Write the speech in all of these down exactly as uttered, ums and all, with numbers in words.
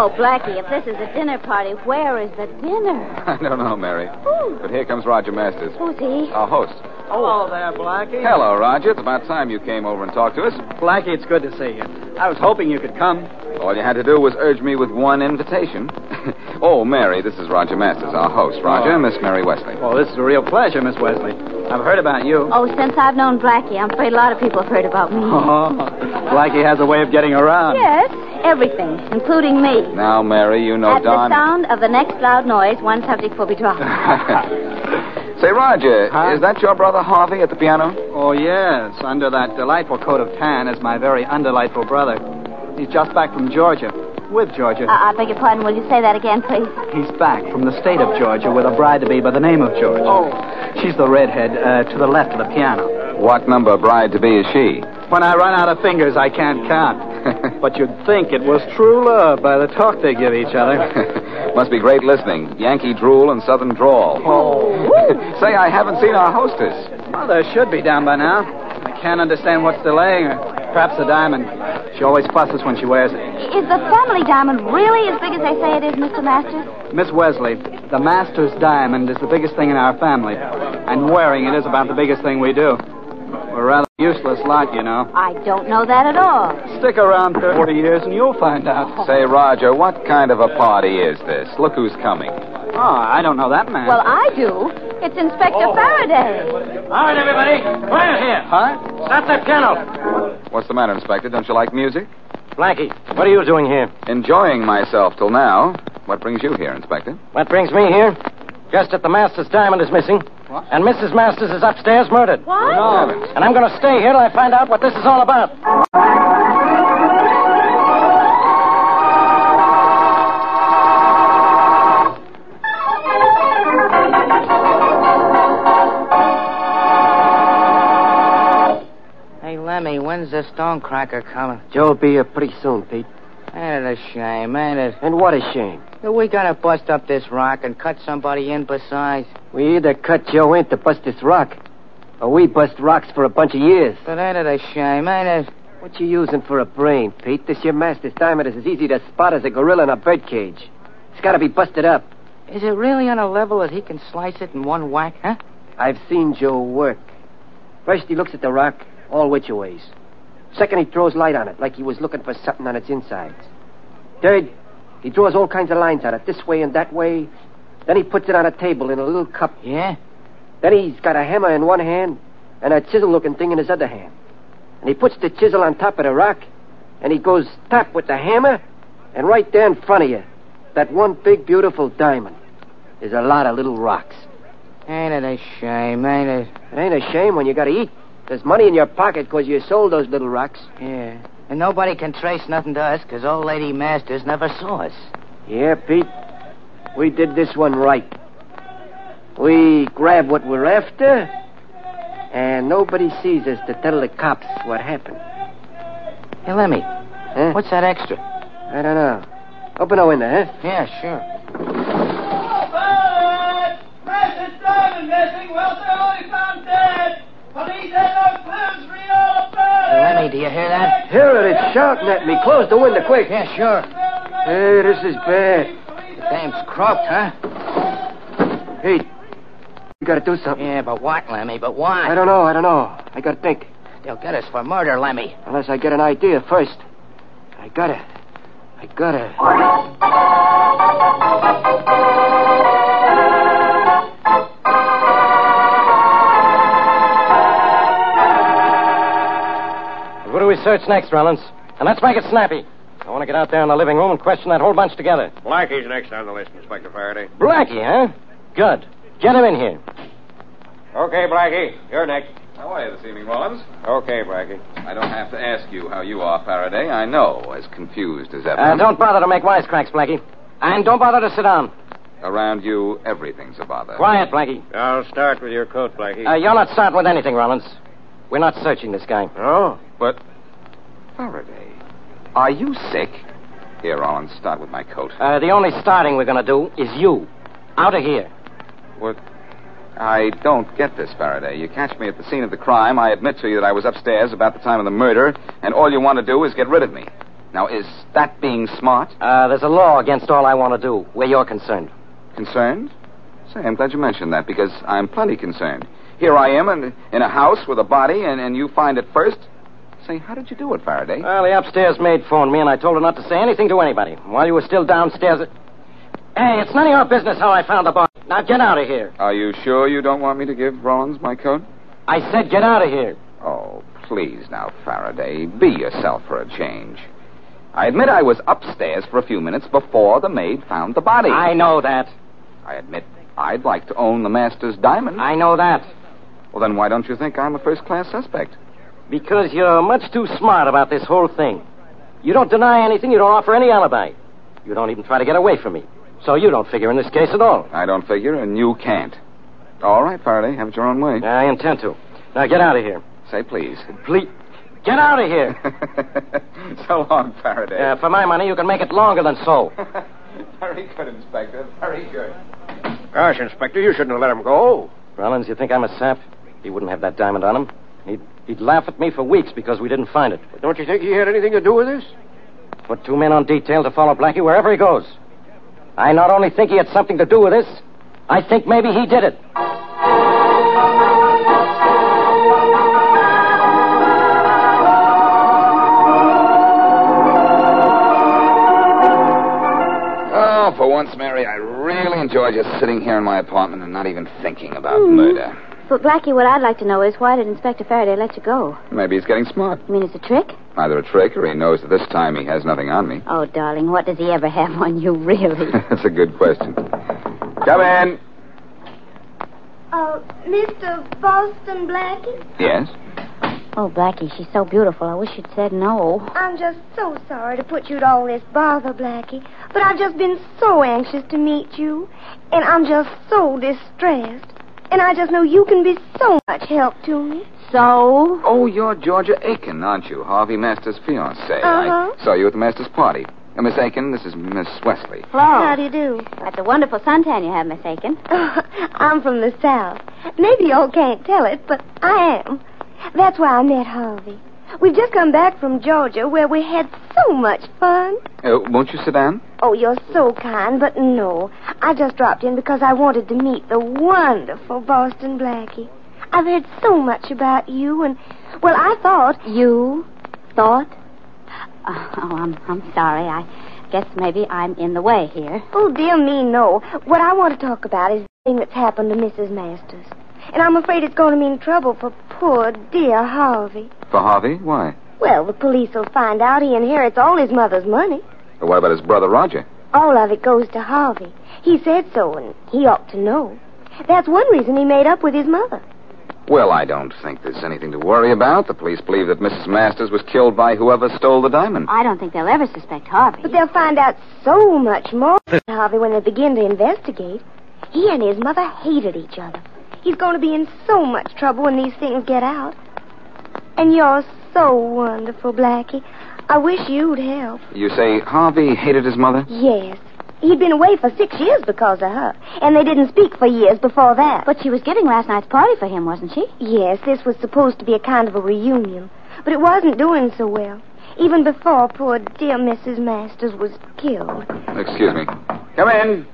Oh, Blackie, if this is a dinner party, where is the dinner? I don't know, Mary. Ooh. But here comes Roger Masters. Who's he? Our host. Hello there, Blackie. Hello, Roger. It's about time you came over and talked to us. Blackie, it's good to see you. I was hoping you could come. All you had to do was urge me with one invitation. Oh, Mary, this is Roger Masters, our host. Roger, Oh. Miss Mary Wesley. Well, this is a real pleasure, Miss Wesley. I've heard about you. Oh, since I've known Blackie, I'm afraid a lot of people have heard about me. Oh, Blackie has a way of getting around. Yes, everything, including me. Now, Mary, you know At Don... the sound of the next loud noise, one subject will be dropped. Say, Roger, Huh? is that your brother Harvey at the piano? Oh, yes. Under that delightful coat of tan is my very undelightful brother. He's just back from Georgia. With Georgia. Uh, I beg your pardon. Will you say that again, please? He's back from the state of Georgia with a bride-to-be by the name of Georgia. Oh. She's the redhead uh, to the left of the piano. What number bride-to-be is she? When I run out of fingers, I can't count. But you'd think it was true love by the talk they give each other. Must be great listening. Yankee drool and southern drawl. Oh. Say, I haven't seen our hostess. Mother should be down by now. I can't understand what's delaying her. Perhaps the diamond. She always fusses when she wears it. Is the family diamond really as big as they say it is, Mister Masters? Miss Wesley, the Masters diamond is the biggest thing in our family. And wearing it is about the biggest thing we do. We're a rather useless lot, you know. I don't know that at all. Stick around thirty years and you'll find out. Say, Roger, what kind of a party is this? Look who's coming. Oh, I don't know that man. Well, I do. It's Inspector Oh. Faraday. All right, everybody. Quiet here. Huh? Stop that piano. What's the matter, Inspector? Don't you like music? Blackie, what are you doing here? Enjoying myself till now. What brings you here, Inspector? What brings me here? Just that the Masters diamond is missing. What? And Missus Masters is upstairs murdered. What? No. And I'm going to stay here till I find out what this is all about. Hey, Lemmy, when's the stonecracker coming? Joe'll be here pretty soon, Pete. Ain't it a shame, ain't it? And what a shame. We gotta bust up this rock and cut somebody in besides. We either cut Joe in to bust this rock, or we bust rocks for a bunch of years. But ain't it a shame, ain't it? What you using for a brain, Pete? This your Master's diamond is as easy to spot as a gorilla in a birdcage. It's gotta be busted up. Is it really on a level that he can slice it in one whack, huh? I've seen Joe work. First he looks at the rock, all which ways. Second, he throws light on it, like he was looking for something on its insides. Third, he draws all kinds of lines on it, this way and that way. Then he puts it on a table in a little cup. Yeah? Then he's got a hammer in one hand and a chisel-looking thing in his other hand. And he puts the chisel on top of the rock, and he goes tap with the hammer, and right there in front of you, that one big, beautiful diamond, is a lot of little rocks. Ain't it a shame, ain't it? It ain't a shame when you gotta eat. There's money in your pocket because you sold those little rocks. Yeah. And nobody can trace nothing to us because old lady Masters never saw us. Yeah, Pete, we did this one right. We grab what we're after, and nobody sees us to tell the cops what happened. Hey, Lemmy, Huh? what's that extra? I don't know. Open the window, huh? Yeah, sure. Precious diamond missing. Welter only found dead. Police had no clues. Read all about Hey, it. Lemmy, do you hear that? Hear it, it's shouting at me. Close the window, quick. Yeah, sure. Hey, this is bad. The dame's croaked, huh? Pete, you gotta do something. Yeah, but what, Lemmy, but what? I don't know, I don't know. I gotta think. They'll get us for murder, Lemmy. Unless I get an idea first. I gotta. I gotta. What do we search next, Rollins? And let's make it snappy. I want to get out there in the living room and question that whole bunch together. Blackie's next on the list, Inspector Faraday. Blackie, huh? Good. Get him in here. Okay, Blackie, you're next. How are you this evening, Rollins? Okay, Blackie. I don't have to ask you how you are, Faraday. I know, as confused as ever. Uh, don't bother to make wisecracks, Blackie. And don't bother to sit down. Around you, everything's a bother. Quiet, Blackie. I'll start with your coat, Blackie. Uh, you're not starting with anything, Rollins. We're not searching this guy. Oh? But, Faraday, are you sick? Here, Rollins, start with my coat. Uh, the only starting we're going to do is you. Out of here. What? I don't get this, Faraday. You catch me at the scene of the crime. I admit to you that I was upstairs about the time of the murder, and all you want to do is get rid of me. Now, is that being smart? Uh, there's a law against all I want to do, where you're concerned. Concerned? Say, I'm glad you mentioned that, because I'm plenty concerned. Here I am in, in a house with a body, and, and you find it first. Say, how did you do it, Faraday? Well, the upstairs maid phoned me, and I told her not to say anything to anybody. While you were still downstairs... It... Hey, it's none of your business how I found the body. Now get out of here. Are you sure you don't want me to give Rollins my coat? I said get out of here. Oh, please now, Faraday. Be yourself for a change. I admit I was upstairs for a few minutes before the maid found the body. I know that. I admit I'd like to own the master's diamond. I know that. Well, then why don't you think I'm a first-class suspect? Because you're much too smart about this whole thing. You don't deny anything. You don't offer any alibi. You don't even try to get away from me. So you don't figure in this case at all. I don't figure, and you can't. All right, Faraday. Have it your own way. I intend to. Now get out of here. Say please. Please. Get out of here. So long, Faraday. Uh, for my money, you can make it longer than so. Very good, Inspector. Very good. Gosh, Inspector, you shouldn't have let him go. Rollins, you think I'm a sap? He wouldn't have that diamond on him. He'd, he'd laugh at me for weeks because we didn't find it. But don't you think he had anything to do with this? Put two men on detail to follow Blackie wherever he goes. I not only think he had something to do with this, I think maybe he did it. Oh, for once, Mary, I really enjoyed just sitting here in my apartment and not even thinking about mm. murder. But, Blackie, what I'd like to know is why did Inspector Faraday let you go? Maybe he's getting smart. You mean it's a trick? Either a trick or he knows that this time he has nothing on me. Oh, darling, what does he ever have on you, really? That's a good question. Come in. Uh, Mister Boston Blackie? Yes? Oh, Blackie, she's so beautiful. I wish you'd said no. I'm just so sorry to put you to all this bother, Blackie. But I've just been so anxious to meet you. And I'm just so distressed. And I just know you can be so much help to me. So? Oh, you're Georgia Aiken, aren't you? Harvey Masters' fiancée. Uh-huh. I saw you at the Masters' party. Uh, Miss Aiken, this is Miss Wesley. Hello. How do you do? That's a wonderful suntan you have, Miss Aiken. I'm from the South. Maybe y'all can't tell it, but I am. That's why I met Harvey. We've just come back from Georgia, where we had so much fun. Uh, won't you sit down? Oh, you're so kind, but no. I just dropped in because I wanted to meet the wonderful Boston Blackie. I've heard so much about you, and, well, I thought... You thought? Oh, oh I'm, I'm sorry. I guess maybe I'm in the way here. Oh, dear me, no. What I want to talk about is the thing that's happened to Missus Masters. And I'm afraid it's going to mean trouble for poor, dear Harvey. For Harvey? Why? Well, the police will find out he inherits all his mother's money. But what about his brother Roger? All of it goes to Harvey. He said so, and he ought to know. That's one reason he made up with his mother. Well, I don't think there's anything to worry about. The police believe that Missus Masters was killed by whoever stole the diamond. I don't think they'll ever suspect Harvey. But they'll find out so much more about Harvey when they begin to investigate. He and his mother hated each other. He's going to be in so much trouble when these things get out. And you're so wonderful, Blackie. I wish you'd help. You say Harvey hated his mother? Yes. He'd been away for six years because of her. And they didn't speak for years before that. But she was giving last night's party for him, wasn't she? Yes, this was supposed to be a kind of a reunion. But it wasn't doing so well. Even before poor dear Missus Masters was killed. Excuse me. Come in.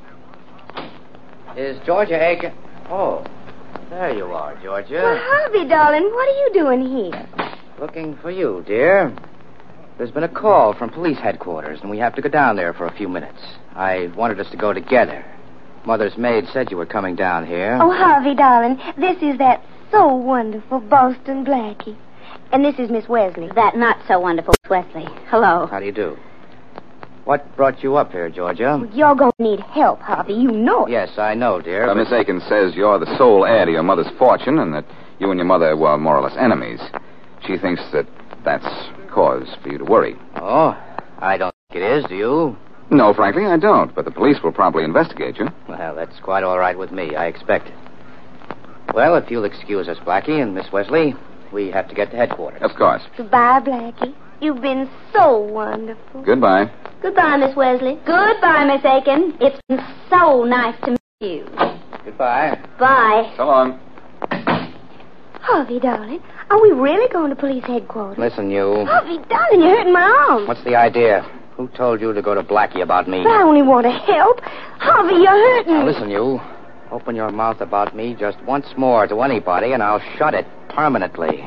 Is Georgia Aiken... Oh, there you are, Georgia. Well, Harvey, darling, what are you doing here? Looking for you, dear. There's been a call from police headquarters, and we have to go down there for a few minutes. I wanted us to go together. Mother's maid said you were coming down here. Oh, Harvey, darling, this is that so wonderful Boston Blackie. And this is Miss Wesley. That not so wonderful Wesley. Hello. How do you do? What brought you up here, Georgia? Well, you're going to need help, Harvey. You know it. Yes, I know, dear. Uh, but... Miss Aiken says you're the sole heir to your mother's fortune and that you and your mother were more or less enemies. She thinks that that's cause for you to worry. Oh, I don't think it is, do you? No, frankly, I don't. But the police will probably investigate you. Well, that's quite all right with me. I expect it. Well, if you'll excuse us, Blackie and Miss Wesley, we have to get to headquarters. Of course. Goodbye, Blackie. You've been so wonderful. Goodbye. Goodbye, Miss Wesley. Goodbye, Miss Aiken. It's been so nice to meet you. Goodbye. Bye. So long. Harvey, darling, are we really going to police headquarters? Listen, you. Harvey, darling, you're hurting my arm. What's the idea? Who told you to go to Blackie about me? But I only want to help. Harvey, you're hurting. Now, listen, you. Open your mouth about me just once more to anybody, and I'll shut it permanently.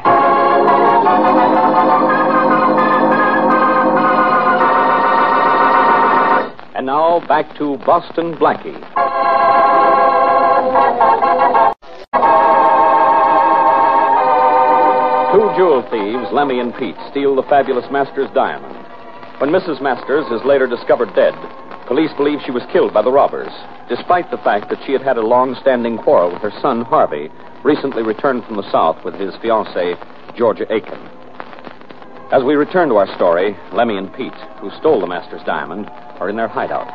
And now, back to Boston Blackie. Two jewel thieves, Lemmy and Pete, steal the fabulous Masters diamond. When Missus Masters is later discovered dead, police believe she was killed by the robbers, despite the fact that she had had a long-standing quarrel with her son, Harvey, recently returned from the South with his fiancée, Georgia Aiken. As we return to our story, Lemmy and Pete, who stole the Masters diamond, are in their hideout.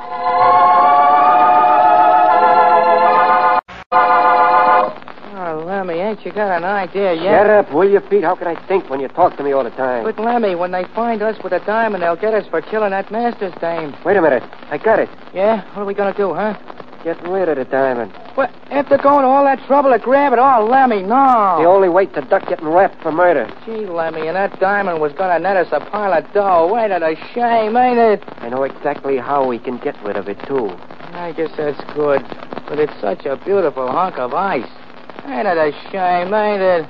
Oh, Lemmy, ain't you got an idea yet? Shut up, will you, Pete? How can I think when you talk to me all the time? But, Lemmy, when they find us with a diamond, they'll get us for killing that Masters dame. Wait a minute. I got it. Yeah? What are we going to do, huh? Get rid of the diamond. What? After going to all that trouble to grab it? Oh, Lemmy, no. The only way to duck getting wrapped for murder. Gee, Lemmy, and that diamond was going to net us a pile of dough. Wait a shame, ain't it? I know exactly how we can get rid of it, too. I guess that's good. But it's such a beautiful hunk of ice. Ain't it a shame, ain't it?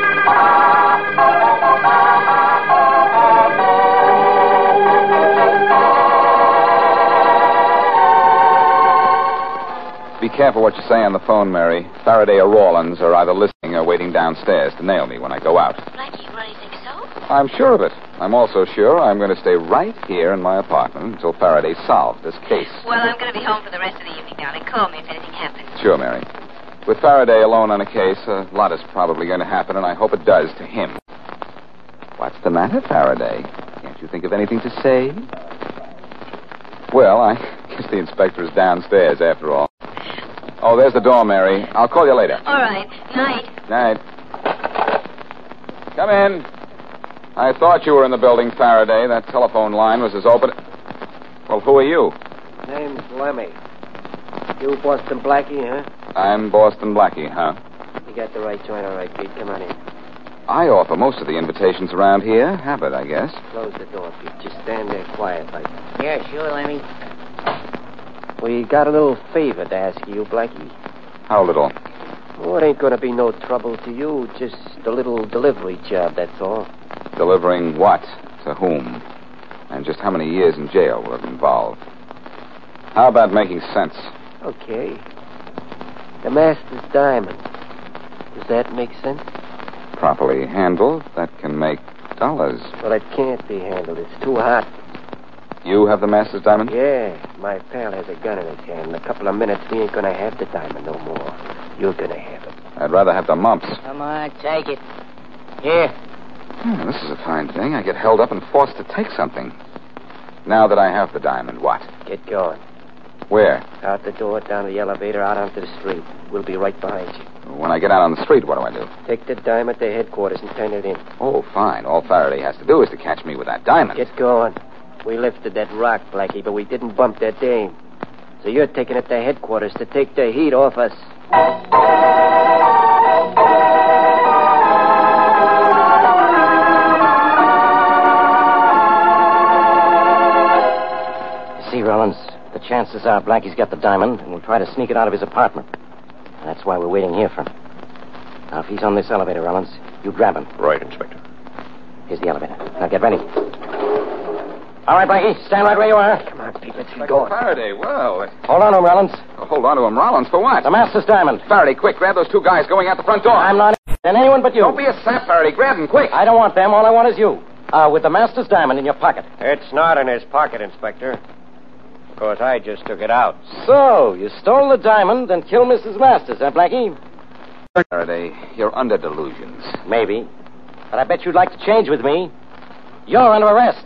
Be careful what you say on the phone, Mary. Faraday or Rawlins are either listening or waiting downstairs to nail me when I go out. Blackie, you really think so? I'm sure of it. I'm also sure I'm going to stay right here in my apartment until Faraday solves this case. Well, I'm going to be home for the rest of the evening, darling. Call me if anything happens. Sure, Mary. With Faraday alone on a case, a lot is probably going to happen, and I hope it does to him. What's the matter, Faraday? Can't you think of anything to say? Well, I guess the inspector's downstairs after all. Oh, there's the door, Mary. I'll call you later. All right. Night. Night. Come in. I thought you were in the building, Faraday. That telephone line was as open... Well, who are you? Name's Lemmy. You Boston Blackie, huh? I'm Boston Blackie, huh? You got the right joint, all right, Pete. Come on in. I offer most of the invitations around here. Habit, I guess. Close the door, Pete. Just stand there quiet like that. Yeah, sure, Lemmy. We got a little favor to ask you, Blackie. How little? Oh, it ain't gonna be no trouble to you. Just a little delivery job, that's all. Delivering what? To whom? And just how many years in jail will it involve? How about making sense? Okay. The Master's diamond. Does that make sense? Properly handled, that can make dollars. Well, it can't be handled. It's too hot. You have the Master's diamond? Yeah. My pal has a gun in his hand. In a couple of minutes, we ain't gonna have the diamond no more. You're gonna have it. I'd rather have the mumps. Come on, take it. Here. Hmm, this is a fine thing. I get held up and forced to take something. Now that I have the diamond, what? Get going. Where? Out the door, down the elevator, out onto the street. We'll be right behind you. When I get out on the street, what do I do? Take the diamond to headquarters and turn it in. Oh, fine. All Faraday has to do is to catch me with that diamond. Get going. We lifted that rock, Blackie, but we didn't bump that dame. So you're taking it to headquarters to take the heat off us. You see, Rollins, the chances are Blackie's got the diamond, and we'll try to sneak it out of his apartment. That's why we're waiting here for him. Now, if he's on this elevator, Rollins, you grab him. Right, Inspector. Here's the elevator. Now, get ready. All right, Blackie, stand right where you are. Come on, Pete, let's get going. Faraday, well... Hold on to him, Rollins. Oh, hold on to him, Rollins, for what? The Master's diamond. Faraday, quick, grab those two guys going out the front door. I'm not in anyone but you. Don't be a sap, Faraday. Grab them, quick. I don't want them. All I want is you. Uh, with the Master's diamond in your pocket. It's not in his pocket, Inspector. Of course, I just took it out. So, you stole the diamond and killed Missus Masters, huh, Blackie? Faraday, you're under delusions. Maybe. But I bet you'd like to change with me. You're under arrest.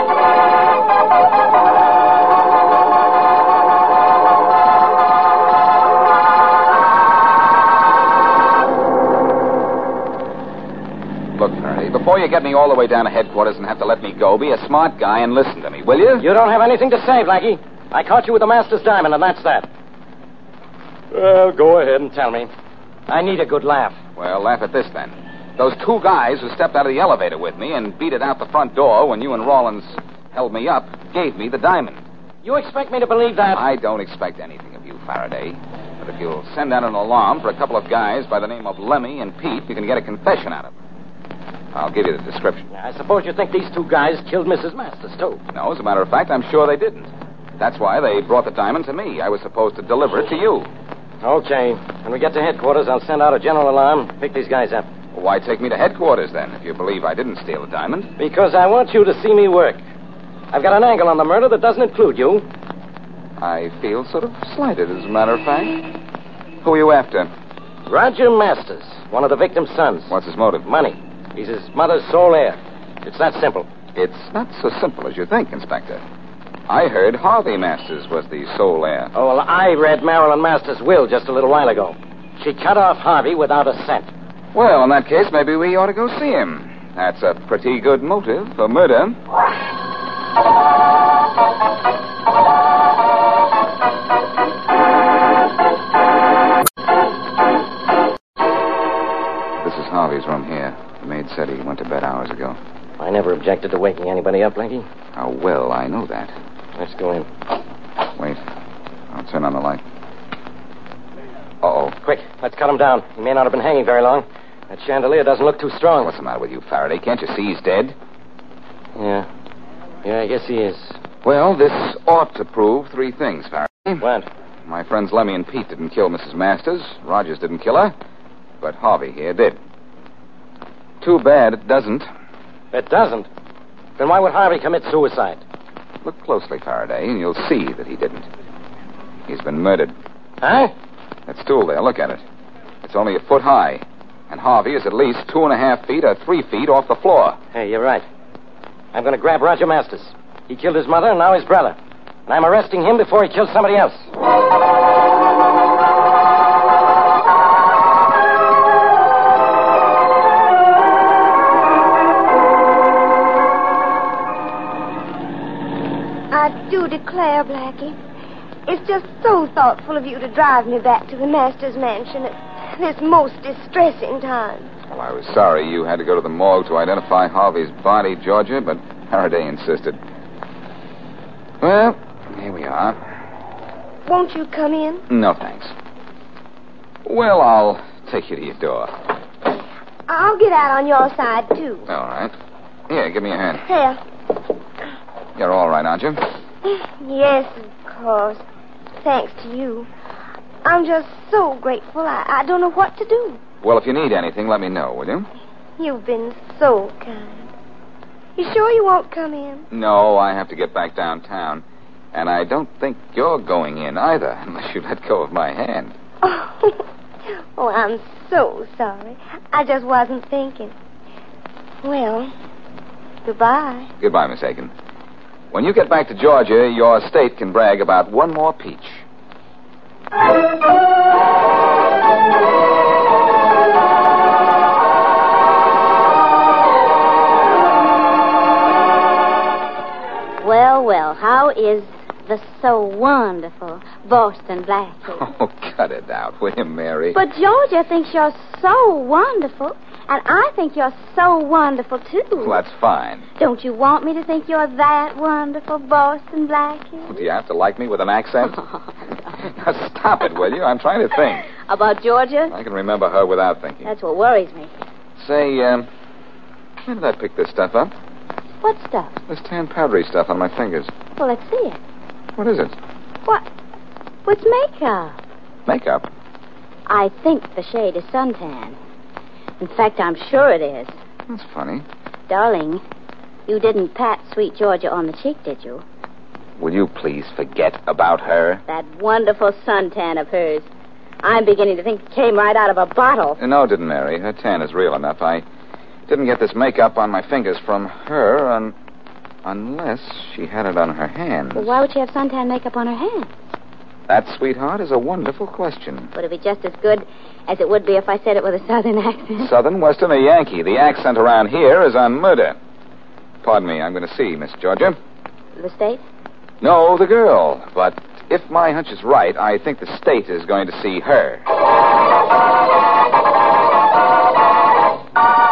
Look, Faraday, before you get me all the way down to headquarters and have to let me go, be a smart guy and listen to me, will you? You don't have anything to say, Blackie. I caught you with the Master's diamond, and that's that. Well, go ahead and tell me. I need a good laugh. Well, laugh at this, then. Those two guys who stepped out of the elevator with me and beat it out the front door when you and Rawlins held me up gave me the diamond. You expect me to believe that? I don't expect anything of you, Faraday. But if you'll send out an alarm for a couple of guys by the name of Lemmy and Pete, you can get a confession out of them. I'll give you the description. I suppose you think these two guys killed Missus Masters, too. No, as a matter of fact, I'm sure they didn't. That's why they brought the diamond to me. I was supposed to deliver it to you. Okay. When we get to headquarters, I'll send out a general alarm. Pick these guys up. Well, why take me to headquarters, then, if you believe I didn't steal the diamond? Because I want you to see me work. I've got an angle on the murder that doesn't include you. I feel sort of slighted, as a matter of fact. Who are you after? Roger Masters, one of the victim's sons. What's his motive? Money. He's his mother's sole heir. It's that simple. It's not so simple as you think, Inspector. I heard Harvey Masters was the sole heir. Oh, well, I read Marilyn Masters' will just a little while ago. She cut off Harvey without a cent. Well, in that case, maybe we ought to go see him. That's a pretty good motive for murder. This is Harvey's room here. The maid said he went to bed hours ago. I never objected to waking anybody up, Blackie. How well I know that. Let's go in. Wait. I'll turn on the light. Uh-oh. Quick, let's cut him down. He may not have been hanging very long. That chandelier doesn't look too strong. What's the matter with you, Faraday? Can't you see he's dead? Yeah. Yeah, I guess he is. Well, this ought to prove three things, Faraday. What? My friends Lemmy and Pete didn't kill Missus Masters. Rogers didn't kill her. But Harvey here did. Too bad it doesn't. It doesn't? Then why would Harvey commit suicide? Look closely, Faraday, and you'll see that he didn't. He's been murdered. Huh? That stool there, look at it. It's only a foot high. And Harvey is at least two and a half feet or three feet off the floor. Hey, you're right. I'm going to grab Roger Masters. He killed his mother and now his brother. And I'm arresting him before he kills somebody else. I do declare, Blackie, it's just so thoughtful of you to drive me back to the master's mansion at this most distressing time. Well, I was sorry you had to go to the morgue to identify Harvey's body, Georgia, but Faraday insisted. Well, here we are. Won't you come in? No, thanks. Well, I'll take you to your door. I'll get out on your side, too. All right. Here, give me a hand. Here. You're all right, aren't you? Yes, of course. Thanks to you. I'm just so grateful. I, I don't know what to do. Well, if you need anything, let me know, will you? You've been so kind. You sure you won't come in? No, I have to get back downtown. And I don't think you're going in either, unless you let go of my hand. Oh, oh I'm so sorry. I just wasn't thinking. Well, goodbye. Goodbye, Miss Aiken. When you get back to Georgia, your state can brag about one more peach. Well, well, how is the so wonderful Boston Blackie? Oh, cut it out, will you, Mary? But Georgia thinks you're so wonderful, and I think you're so wonderful, too. Well, that's fine. Don't you want me to think you're that wonderful, Boston Blackie? Do you have to like me with an accent? Now, stop it, will you? I'm trying to think. About Georgia? I can remember her without thinking. That's what worries me. Say, um, where did I pick this stuff up? What stuff? This tan powdery stuff on my fingers. Well, let's see it. What is it? What? What's makeup? Makeup? I think the shade is suntan. In fact, I'm sure it is. That's funny. Darling, you didn't pat sweet Georgia on the cheek, did you? Will you please forget about her? That wonderful suntan of hers. I'm beginning to think it came right out of a bottle. No, it didn't, Mary. Her tan is real enough. I didn't get this makeup on my fingers from her un- unless she had it on her hands. Well, why would she have suntan makeup on her hands? That, sweetheart, is a wonderful question. Would it be just as good as it would be if I said it with a southern accent? Southern, Western, or Yankee? The accent around here is on murder. Pardon me, I'm going to see Miss Georgia. The state? No, the girl. But if my hunch is right, I think the state is going to see her.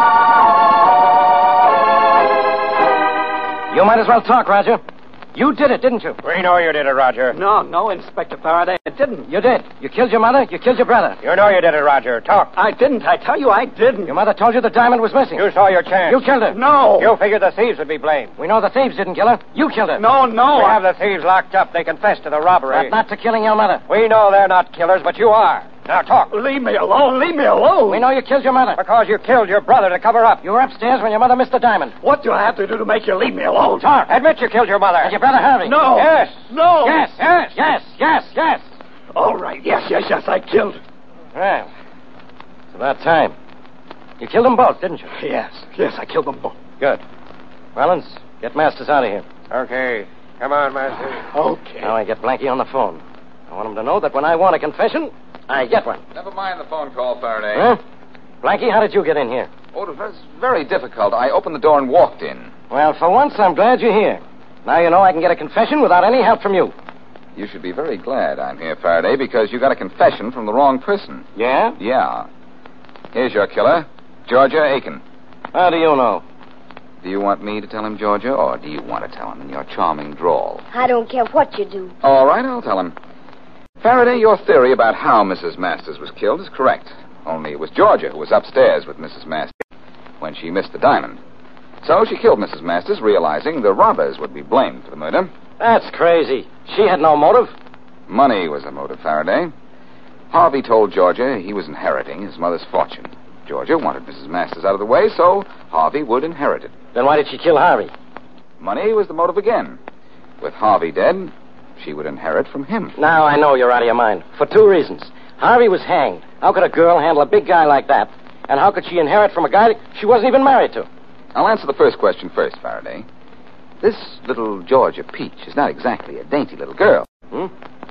might as well talk, Roger. You did it, didn't you? We know you did it, Roger. No, no, Inspector Faraday, I didn't. You did. You killed your mother, you killed your brother. You know you did it, Roger. Talk. I didn't. I tell you, I didn't. Your mother told you the diamond was missing. You saw your chance. You killed her. No. You figured the thieves would be blamed. We know the thieves didn't kill her. You killed her. No, no. We I... have the thieves locked up. They confessed to the robbery. But not to killing your mother. We know they're not killers, but you are. Now talk. Leave me alone. Leave me alone. We know you killed your mother. Because you killed your brother to cover up. You were upstairs when your mother missed the diamond. What do I have to do to make you leave me alone? Talk. Admit you killed your mother. And your brother Harvey. No. Yes. No. Yes, yes, yes, yes, yes. All right. Yes, yes, yes, I killed. Well, it's about time. You killed them both, didn't you? Yes, yes, I killed them both. Good. Rollins, get Masters out of here. Okay. Come on, Master. Okay. Now I get Blanky on the phone. I want him to know that when I want a confession, I get one. Never mind the phone call, Faraday. Huh? Blanky, how did you get in here? Oh, it was very difficult. I opened the door and walked in. Well, for once, I'm glad you're here. Now you know I can get a confession without any help from you. You should be very glad I'm here, Faraday, because you got a confession from the wrong person. Yeah? Yeah. Here's your killer, Georgia Aiken. How do you know? Do you want me to tell him, Georgia, or do you want to tell him in your charming drawl? I don't care what you do. All right, I'll tell him. Faraday, your theory about how Missus Masters was killed is correct. Only it was Georgia who was upstairs with Missus Masters when she missed the diamond. So she killed Missus Masters, realizing the robbers would be blamed for the murder. That's crazy. She had no motive. Money was a motive, Faraday. Harvey told Georgia he was inheriting his mother's fortune. Georgia wanted Missus Masters out of the way, so Harvey would inherit it. Then why did she kill Harvey? Money was the motive again. With Harvey dead, she would inherit from him. Now I know you're out of your mind. For two reasons. Harvey was hanged. How could a girl handle a big guy like that? And how could she inherit from a guy she wasn't even married to? I'll answer the first question first, Faraday. This little Georgia Peach is not exactly a dainty little girl. Hmm?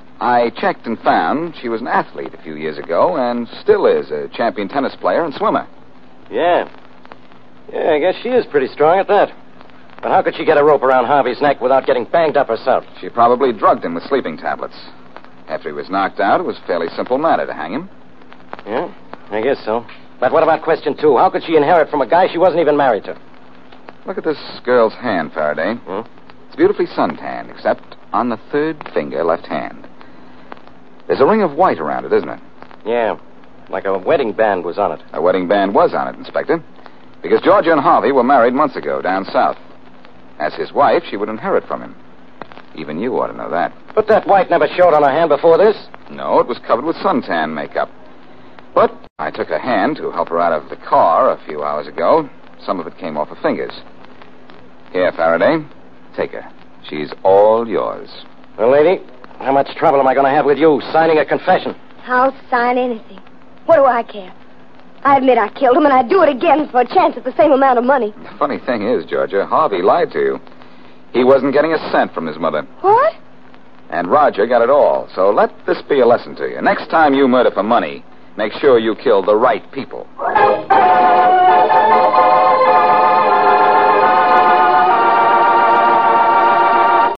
I checked and found she was an athlete a few years ago and still is a champion tennis player and swimmer. Yeah. Yeah, I guess she is pretty strong at that. But how could she get a rope around Harvey's neck without getting banged up herself? She probably drugged him with sleeping tablets. After he was knocked out, it was a fairly simple matter to hang him. Yeah, I guess so. But what about question two? How could she inherit from a guy she wasn't even married to? Look at this girl's hand, Faraday. Hmm? It's beautifully suntanned, except on the third finger, left hand. There's a ring of white around it, isn't it? Yeah, like a wedding band was on it. A wedding band was on it, Inspector. Because Georgia and Harvey were married months ago down south. As his wife, she would inherit from him. Even you ought to know that. But that white never showed on her hand before this. No, it was covered with suntan makeup. But I took a hand to help her out of the car a few hours ago. Some of it came off her fingers. Here, Faraday. Take her. She's all yours. Well, lady, how much trouble am I going to have with you signing a confession? I'll sign anything. What do I care? I admit I killed him, and I'd do it again for a chance at the same amount of money. The funny thing is, Georgia, Harvey lied to you. He wasn't getting a cent from his mother. What? And Roger got it all. So let this be a lesson to you. Next time you murder for money, make sure you kill the right people.